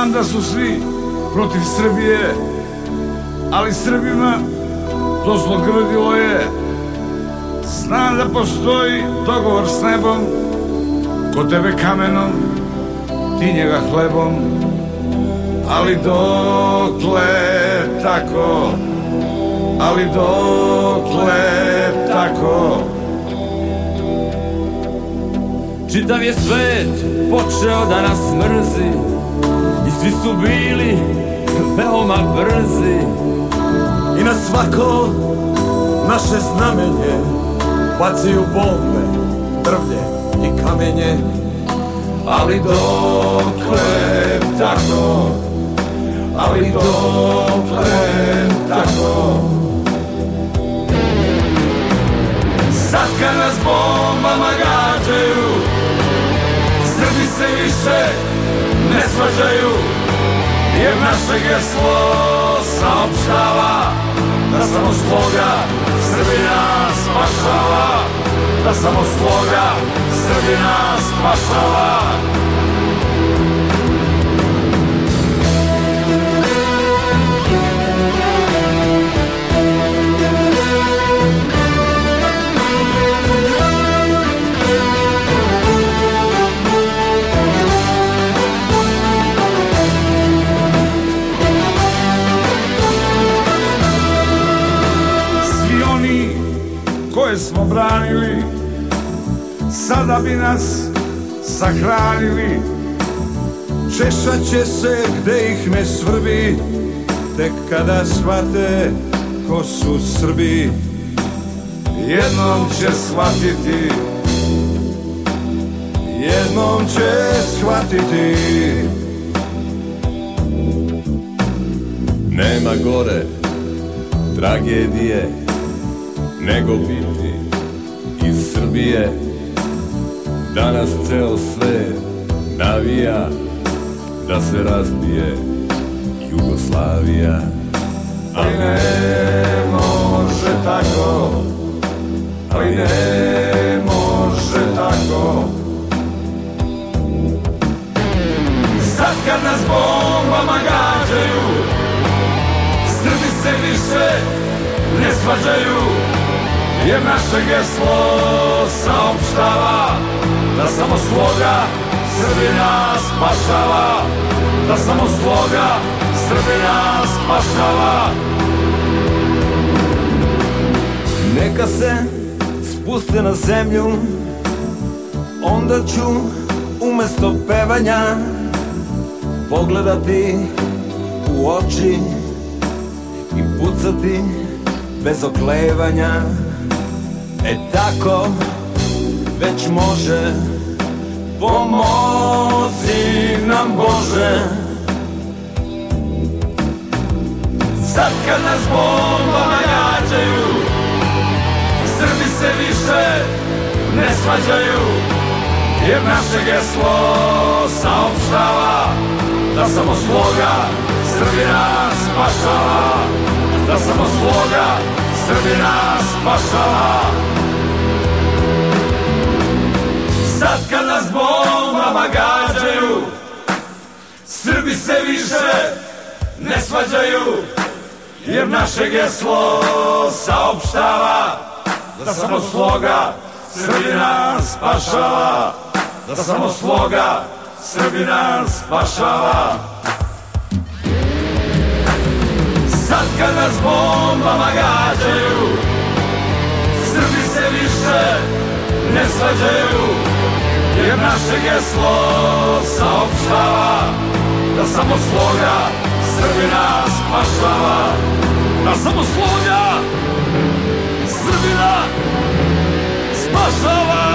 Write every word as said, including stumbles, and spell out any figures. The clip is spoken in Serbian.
Znam da su svi protiv Srbije, ali Srbima to zlogrdilo je. Znam da postoji dogovor s nebom, ko tebe kamenom, ti njega hlebom. Ali dokle tako, ali dokle tako. Čitav je svet počeo da nas mrzi i svi su bili veoma brzi. I na svako naše znamenje baciju bombe, drvlje i kamenje. Ali dokle tako, ali dokle tako. Sad kad nas bombama gađaju, Srbi se više ne svađaju, jer naše geslo saopštava da samo sloga Srbina spašava, da samo sloga Srbina spašava. Koje smo branili, sada bi nas sahranili. Češat će se gde ih ne svrbi, tek kada shvate ko su Srbi. Jednom će shvatiti, jednom će shvatiti. Nema gore tragedije nego biti iz Srbije. Danas ceo svet navija da se razbije Jugoslavija. ali ne može tako, ali ne može tako. Sad kad nas bombama gađaju, Srbi se više ne svađaju, jer naše geslo saopštava da samo sloga Srbina spašava, da samo sloga Srbina spašava. Neka se spuste na zemlju, onda ću umesto pevanja pogledati u oči i pucati bez oklevanja. E tako već može, pomozi nam Bože. Sad kad nas bombama gađaju, Srbi se više ne svađaju, jer naše geslo saopštava da samo sloga Srbina spašava, da samo sloga Srbina spašava. Sad kad nas bombama gađaju, Srbi se više ne svađaju, jer naše geslo saopštava da samo sloga Srbina spašava, da samo sloga Srbina spašava. Sad kad nas bombama gađaju, Srbi se više ne svađaju, jer naše geslo saopštava da samo sloga Srbina spašava, da samo sloga Srbina spašava.